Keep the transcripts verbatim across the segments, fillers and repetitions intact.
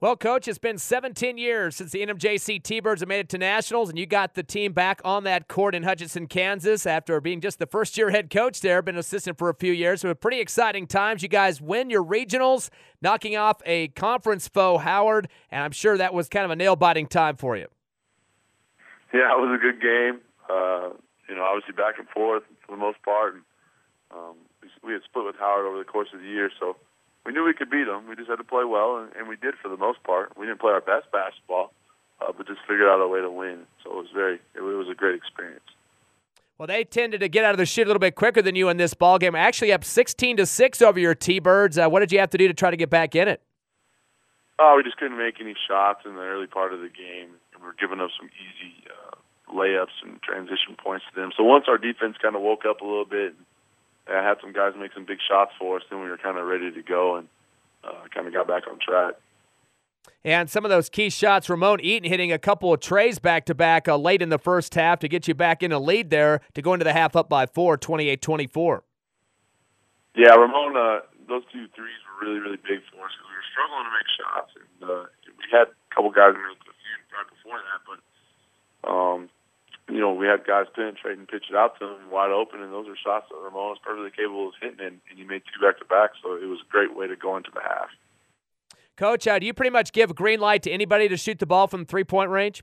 Well, Coach, it's been seventeen years since the N M J C T-Birds have made it to Nationals, and you got the team back on that court in Hutchinson, Kansas, after being just the first-year head coach there, been assistant for a few years. So pretty exciting times. You guys win your regionals, knocking off a conference foe, Howard, and I'm sure that was kind of a nail-biting time for you. Yeah, it was a good game. Uh, you know, obviously back and forth for the most part. And, um, we, we had split with Howard over the course of the year, so we knew we could beat them. We just had to play well, and, and we did for the most part. We didn't play our best basketball, uh, but just figured out a way to win. So it was very, it, it was a great experience. Well, they tended to get out of the shit a little bit quicker than you in this ball game. Actually, up sixteen to six over your T-Birds. Uh, what did you have to do to try to get back in it? Oh, we just couldn't make any shots in the early part of the game, and we were giving up some easy uh, layups and transition points to them. So once our defense kind of woke up a little bit, and I had some guys make some big shots for us, then we were kind of ready to go and uh, kind of got back on track. And some of those key shots, Ramon Eaton hitting a couple of trays back-to-back uh, late in the first half to get you back in a lead there to go into the half up by four, twenty-eight twenty-four. Yeah, Ramon, uh, those two threes were really, really big for us because we were struggling to make shots. And uh, we had a couple guys make a few right before that, but, um, you know, we had guys penetrate and pitch it out to him wide open, and those are shots that Ramon was perfectly capable of hitting, and, and he made two back-to-back, so it was a great way to go into the half. Coach, uh, do you pretty much give a green light to anybody to shoot the ball from three-point range?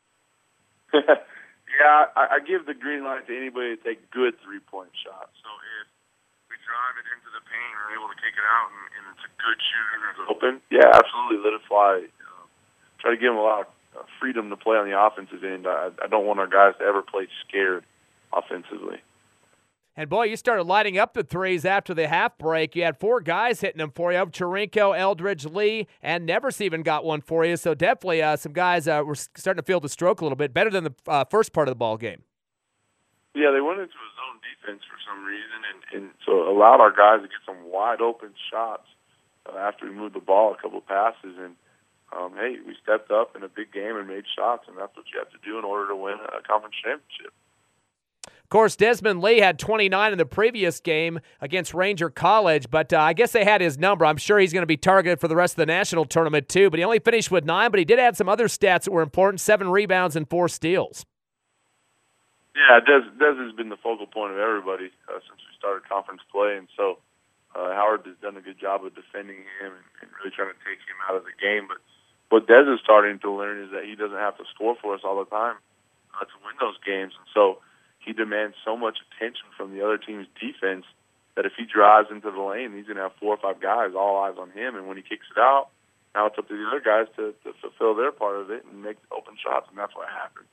yeah, I, I give the green light to anybody to take good three-point shots. So if we drive it into the paint and are able to kick it out and, and it's a good shooter and it's open, yeah, absolutely, let it fly. Uh, try to give them a lot of freedom to play on the offensive end. I, I don't want our guys to ever play scared offensively. And, boy, you started lighting up the threes after the half break. You had four guys hitting them for you. Chirinko, Eldridge, Lee, and Nevers even got one for you. So definitely uh, some guys uh, were starting to feel the stroke a little bit, better than the uh, first part of the ball game. Yeah, they went into a zone defense for some reason, and, and so it allowed our guys to get some wide-open shots uh, after we moved the ball a couple of passes. And, um, hey, we stepped up in a big game and made shots, and that's what you have to do in order to win a conference championship. Of course, Desmond Lee had twenty-nine in the previous game against Ranger College, but uh, I guess they had his number. I'm sure he's going to be targeted for the rest of the national tournament, too. But he only finished with nine, but he did add some other stats that were important, seven rebounds and four steals. Yeah, Des, Des has been the focal point of everybody uh, since we started conference play, and so uh, Howard has done a good job of defending him and, and really trying to take him out of the game. But what Des is starting to learn is that he doesn't have to score for us all the time uh, to win those games, and so he demands so much attention from the other team's defense that if he drives into the lane, he's going to have four or five guys, all eyes on him. And when he kicks it out, now it's up to the other guys to, to fulfill their part of it and make open shots, and that's what happened.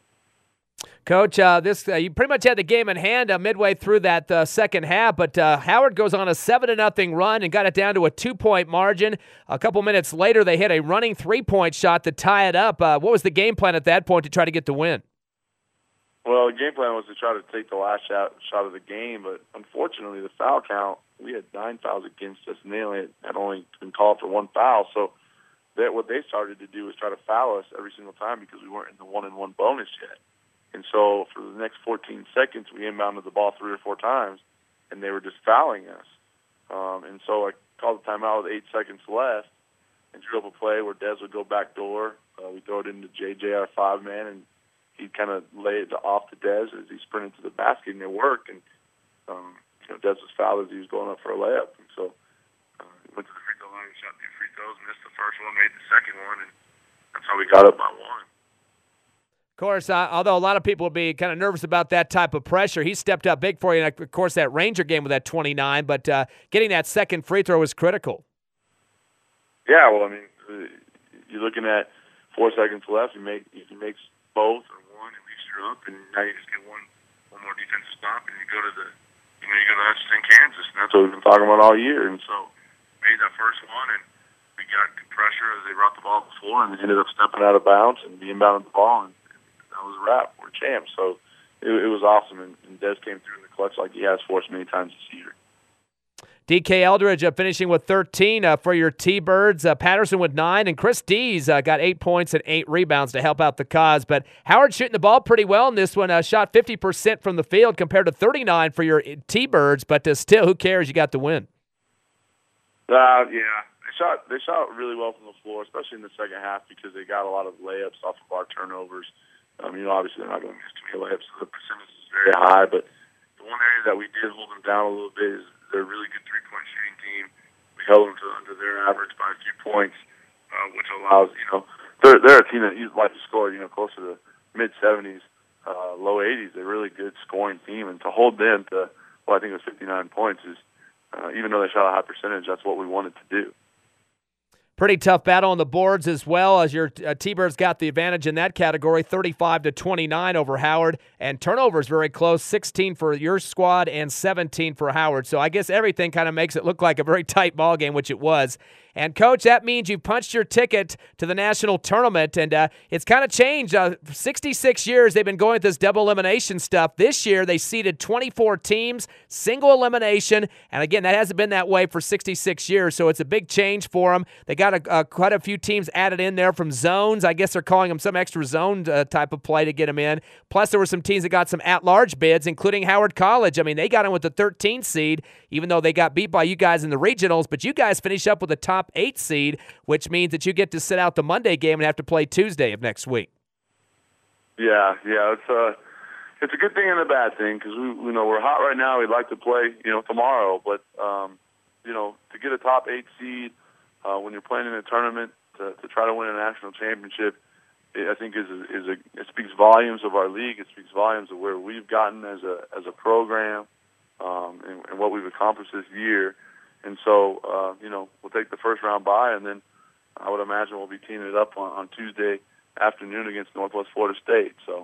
Coach, uh, this uh, you pretty much had the game in hand uh, midway through that uh, second half, but uh, Howard goes on a seven to nothing run and got it down to a two-point margin. A couple minutes later, they hit a running three-point shot to tie it up. Uh, what was the game plan at that point to try to get the win? Well, the game plan was to try to take the last shot, shot of the game, but unfortunately the foul count, we had nine fouls against us, and they only had only been called for one foul. So that what they started to do was try to foul us every single time because we weren't in the one-and-one bonus yet. And so for the next fourteen seconds, we inbounded the ball three or four times, and they were just fouling us. Um, and so I called the timeout with eight seconds left and drew up a play where Des would go back door. Uh, we throw it into J J, our five-man, and he'd kind of lay it off to Des as he sprinted to the basket, and it worked. And um, you know, Des was fouled as he was going up for a layup. And so uh, he went to the free throw line, shot two free throws, missed the first one, made the second one, and that's how we got up by one. Of course, uh, although a lot of people would be kind of nervous about that type of pressure, he stepped up big for you. And of course, that Ranger game with that twenty-nine, but uh, getting that second free throw was critical. Yeah, well, I mean, uh, you're looking at four seconds left. You make if he makes both or one, at least you're up, and now you just get one one more defensive stop, and you go to the you know you go to Hutchinson, Kansas, and that's what we've been talking about all year. And so made that first one, and we got good pressure as they brought the ball to the floor, and they ended up stepping out of bounds and we inbounded the ball, and that was a wrap. We're champs. So it, it was awesome, and, and Des came through in the clutch like he has for us many times this year. D K Eldridge uh, finishing with thirteen uh, for your T-Birds. Uh, Patterson with nine, and Chris Dees uh, got eight points and eight rebounds to help out the cause. But Howard shooting the ball pretty well in this one. Uh, shot fifty percent from the field compared to thirty-nine for your T-Birds. But uh, still, who cares? You got the win. Uh, yeah, I shot they shot really well from the floor, especially in the second half because they got a lot of layups off of our turnovers. Um, you know, obviously they're not going to miss too many layups, so the percentage is very high. But the one area that we did hold them down a little bit is they're a really good three-point shooting team. We held them to under their average by a few points, uh, which allows, you know, they're they're a team that you'd like to score, you know, closer to mid seventies, uh, low eighties. They're a really good scoring team, and to hold them to, well, I think it was fifty-nine points is, uh, even though they shot a high percentage, that's what we wanted to do. Pretty tough battle on the boards as well, as your uh, T-Birds got the advantage in that category, thirty-five to twenty-nine over Howard, and turnovers very close, sixteen for your squad and seventeen for Howard. So I guess everything kind of makes it look like a very tight ball game, which it was. And, Coach, that means you punched your ticket to the national tournament, and uh, it's kind of changed. Uh, sixty-six years they've been going with this double elimination stuff. This year they seeded twenty-four teams, single elimination, and, again, that hasn't been that way for sixty-six years, so it's a big change for them. They got a, uh, quite a few teams added in there from zones. I guess they're calling them some extra zone uh, type of play to get them in. Plus, there were some teams that got some at-large bids, including Howard College. I mean, they got in with the thirteenth seed, even though they got beat by you guys in the regionals, but you guys finish up with the top eight seed, which means that you get to sit out the Monday game and have to play Tuesday of next week. Yeah, yeah, it's a it's a good thing and a bad thing because we you know we're hot right now. We'd like to play you know tomorrow, but um, you know to get a top eight seed uh, when you're playing in a tournament to, to try to win a national championship, it, I think is a, is a it speaks volumes of our league. It speaks volumes of where we've gotten as a as a program um, and, and what we've accomplished this year. And so, uh, you know, we'll take the first round bye, and then I would imagine we'll be teaming it up on, on Tuesday afternoon against Northwest Florida State. So,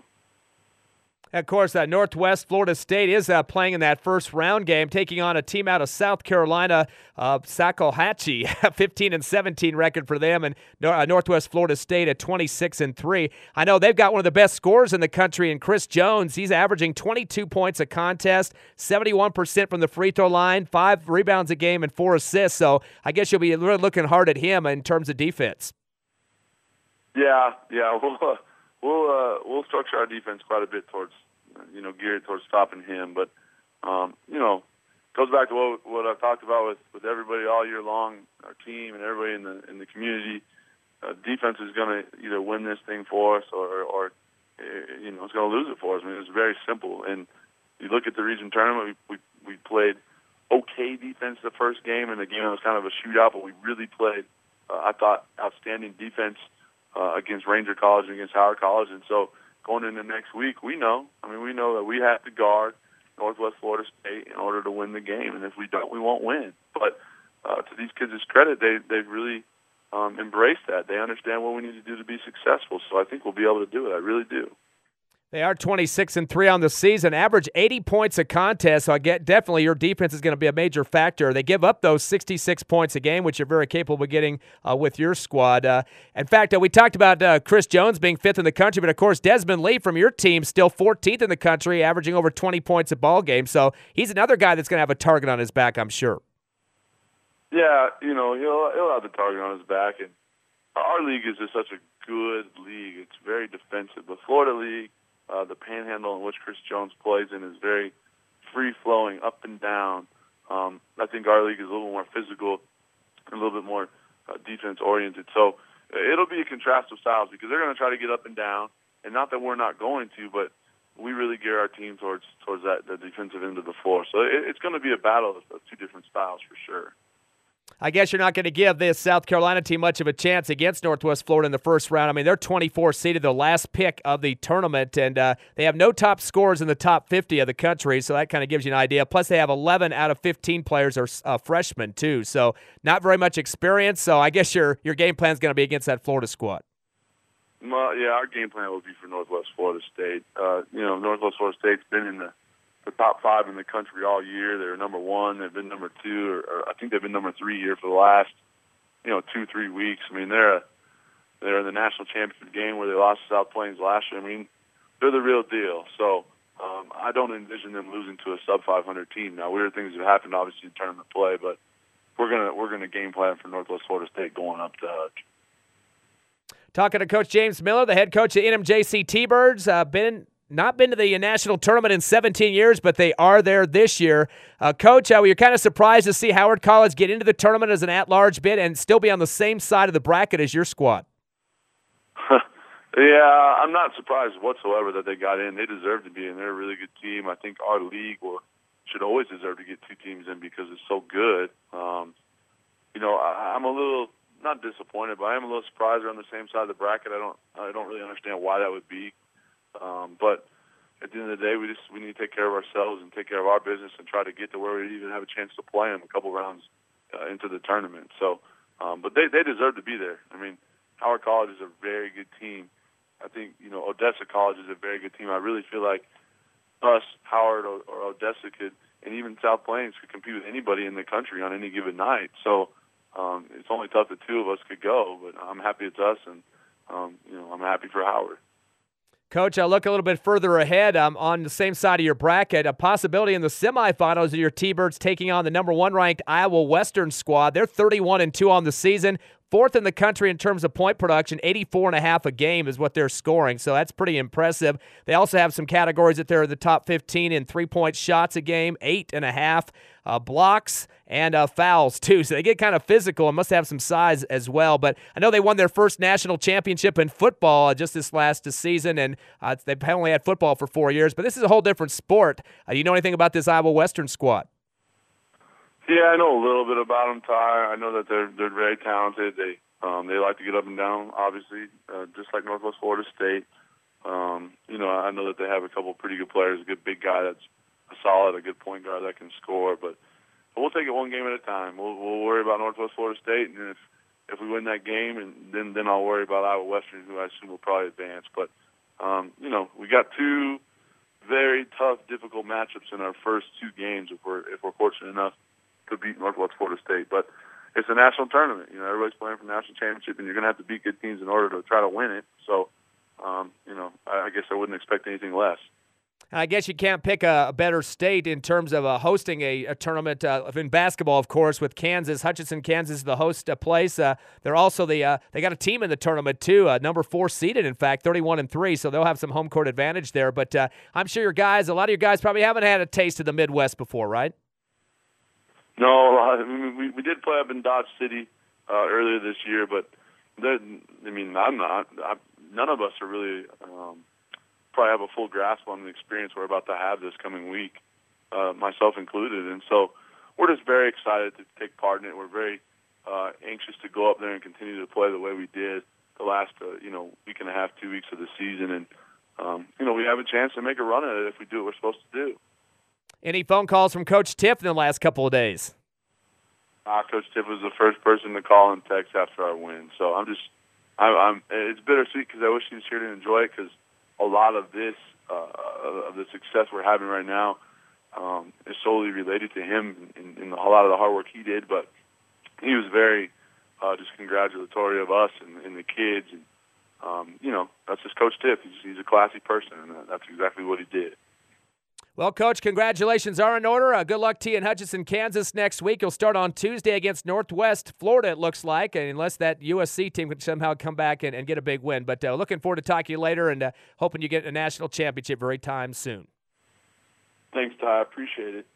of course, uh, Northwest Florida State is uh, playing in that first round game, taking on a team out of South Carolina, uh, Salkehatchie, fifteen and seventeen record for them, and uh, Northwest Florida State at twenty-six and three. I know they've got one of the best scorers in the country in Chris Jones. He's averaging twenty-two points a contest, seventy-one percent from the free throw line, five rebounds a game, and four assists. So I guess you'll be really looking hard at him in terms of defense. Yeah, yeah, we'll uh, we'll uh, we'll structure our defense quite a bit towards, you know, geared towards stopping him. But um, you know, goes back to what what I've talked about with, with everybody all year long, our team and everybody in the in the community. Uh, defense is going to either win this thing for us or or uh, you know it's going to lose it for us. I mean, it's very simple. And you look at the region tournament, we we, we played okay defense the first game, and the game was kind of a shootout, but we really played, uh, I thought, outstanding defense Uh, against Ranger College and against Howard College. And so going into next week, we know, I mean, we know that we have to guard Northwest Florida State in order to win the game. And if we don't, we won't win. But uh, to these kids' credit, they, they've really um, embraced that. They understand what we need to do to be successful. So I think we'll be able to do it. I really do. They are twenty-six and three on the season, average eighty points a contest. So I get definitely your defense is going to be a major factor. They give up those sixty-six points a game, which you're very capable of getting uh, with your squad. Uh, in fact, uh, we talked about uh, Chris Jones being fifth in the country, but of course Desmond Lee from your team still fourteenth in the country, averaging over twenty points a ball game. So he's another guy that's going to have a target on his back, I'm sure. Yeah, you know he'll he'll have the target on his back, and our league is just such a good league. It's very defensive. The Florida League. Uh, the panhandle in which Chris Jones plays in is very free-flowing, up and down. Um, I think our league is a little more physical and a little bit more uh, defense-oriented. So uh, it'll be a contrast of styles because they're going to try to get up and down, and not that we're not going to, but we really gear our team towards towards that the defensive end of the floor. So it, it's going to be a battle of, of two different styles for sure. I guess you're not going to give this South Carolina team much of a chance against Northwest Florida in the first round. I mean, they're twenty-four seeded, the last pick of the tournament, and uh, they have no top scorers in the top fifty of the country, so that kind of gives you an idea. Plus, they have eleven out of fifteen players are uh, freshmen, too, so not very much experience. So I guess your, your game plan is going to be against that Florida squad. Well, yeah, our game plan will be for Northwest Florida State. Uh, you know, Northwest Florida State's been in the the top five in the country all year. They're number one. They've been number two, or, or I think they've been number three here for the last, you know, two, three weeks. I mean, they're a, they're in the national championship game where they lost to South Plains last year. I mean, they're the real deal. So um, I don't envision them losing to a sub five hundred team. Now, weird things have happened, obviously, in tournament play, but we're gonna we're gonna game plan for Northwest Florida State going up to Hutch. Talking to Coach James Miller, the head coach of N M J C T-Birds, uh, been not been to the national tournament in seventeen years, but they are there this year. Uh, Coach, uh, you're kind of surprised to see Howard College get into the tournament as an at-large bid and still be on the same side of the bracket as your squad. Yeah, I'm not surprised whatsoever that they got in. They deserve to be in. They're a really good team. I think our league will, should always deserve to get two teams in because it's so good. Um, you know, I, I'm a little not disappointed, but I am a little surprised they're on the same side of the bracket. I don't, I don't really understand why that would be. Um, but at the end of the day, we just we need to take care of ourselves and take care of our business and try to get to where we even have a chance to play them a couple rounds uh, into the tournament. So, um, but they they deserve to be there. I mean, Howard College is a very good team. I think, you know, Odessa College is a very good team. I really feel like us, Howard, or, or Odessa could, and even South Plains could compete with anybody in the country on any given night. So um, it's only tough that two of us could go, but I'm happy it's us, and, um, you know, I'm happy for Howard. Coach, I'll look a little bit further ahead um, on the same side of your bracket. A possibility in the semifinals of your T-Birds taking on the number one ranked Iowa Western squad. They're thirty-one and two on the season. Fourth in the country in terms of point production, eighty-four and a half a game is what they're scoring, so that's pretty impressive. They also have some categories that they're in the top fifteen in three-point shots a game, eight and a half uh, blocks, and uh, fouls, too. So they get kind of physical and must have some size as well. But I know they won their first national championship in football uh, just this last season, and uh, they've only had football for four years. But this is a whole different sport. Uh, you know anything about this Iowa Western squad? Yeah, I know a little bit about them, Ty. I know that they're they're very talented. They um, they like to get up and down, obviously, uh, just like Northwest Florida State. Um, you know, I know that they have a couple pretty good players, a good big guy that's a solid, a good point guard that can score. But we'll take it one game at a time. We'll we'll worry about Northwest Florida State, and if if we win that game, and then then I'll worry about Iowa Western, who I assume will probably advance. But um, you know, we got two very tough, difficult matchups in our first two games if we're if we're fortunate enough to beat Northwest Florida State. But it's a national tournament. You know, everybody's playing for national championship, and you're going to have to beat good teams in order to try to win it. So, um, you know, I, I guess I wouldn't expect anything less. I guess you can't pick a, a better state in terms of uh, hosting a, a tournament uh, in basketball, of course, with Kansas. Hutchinson, Kansas, the host uh, place. Uh, they're also the uh, they got a team in the tournament too, uh, number four seeded, in fact, thirty-one and three. So they'll have some home court advantage there. But uh, I'm sure your guys, a lot of your guys, probably haven't had a taste of the Midwest before, right? No, I mean, we we did play up in Dodge City uh, earlier this year, but I mean, I'm not. I, none of us are really um, probably have a full grasp on the experience we're about to have this coming week, uh, myself included. And so we're just very excited to take part in it. We're very uh, anxious to go up there and continue to play the way we did the last, uh, you know, week and a half, two weeks of the season. And, um, you know, we have a chance to make a run at it if we do what we're supposed to do. Any phone calls from Coach Tiff in the last couple of days? Uh, Coach Tiff was the first person to call and text after our win. So I'm just, I'm, I'm it's bittersweet because I wish he was here to enjoy it because a lot of this, uh, of the success we're having right now um, is solely related to him and, and a lot of the hard work he did. But he was very uh, just congratulatory of us and, and the kids. And, um, you know, that's just Coach Tiff. He's, he's a classy person, and that's exactly what he did. Well, Coach, congratulations are in order. Uh, good luck to you in Hutchinson, Kansas next week. You'll start on Tuesday against Northwest Florida, it looks like, unless that U S C team can somehow come back and, and get a big win. But uh, looking forward to talking to you later and uh, hoping you get a national championship very time soon. Thanks, Ty. I appreciate it.